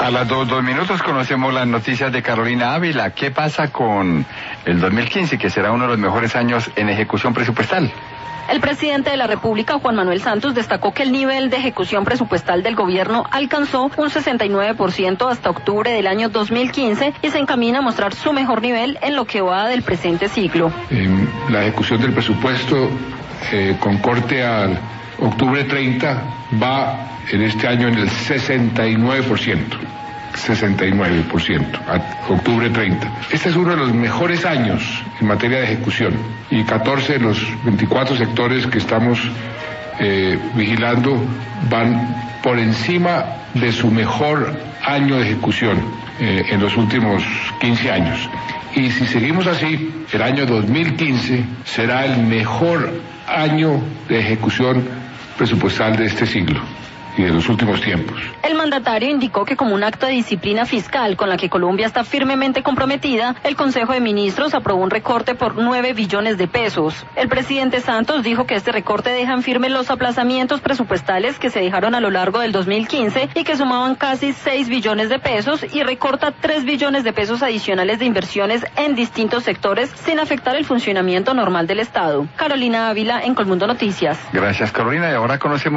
A las 2 minutos conocemos las noticias de Carolina Ávila. ¿Qué pasa con el 2015, que será uno de los mejores años en ejecución presupuestal? El presidente de la República, Juan Manuel Santos, destacó que el nivel de ejecución presupuestal del gobierno alcanzó un 69% hasta octubre del año 2015 y se encamina a mostrar su mejor nivel en lo que va del presente siglo. La ejecución del presupuesto con corte al octubre 30 va en este año en el 69%. 69%, a octubre 30. Este es uno de los mejores años en materia de ejecución y 14 de los 24 sectores que estamos vigilando van por encima de su mejor año de ejecución en los últimos 15 años. Y si seguimos así, el año 2015 será el mejor año de ejecución presupuestal de este siglo y de los últimos tiempos. El mandatario indicó que como un acto de disciplina fiscal con la que Colombia está firmemente comprometida, el Consejo de Ministros aprobó un recorte por 9 billones de pesos. El presidente Santos dijo que este recorte deja en firme los aplazamientos presupuestales que se dejaron a lo largo del 2015 y que sumaban casi 6 billones de pesos y recorta 3 billones de pesos adicionales de inversiones en distintos sectores sin afectar el funcionamiento normal del Estado. Carolina Ávila, en Colmundo Noticias. Gracias, Carolina, y ahora conocemos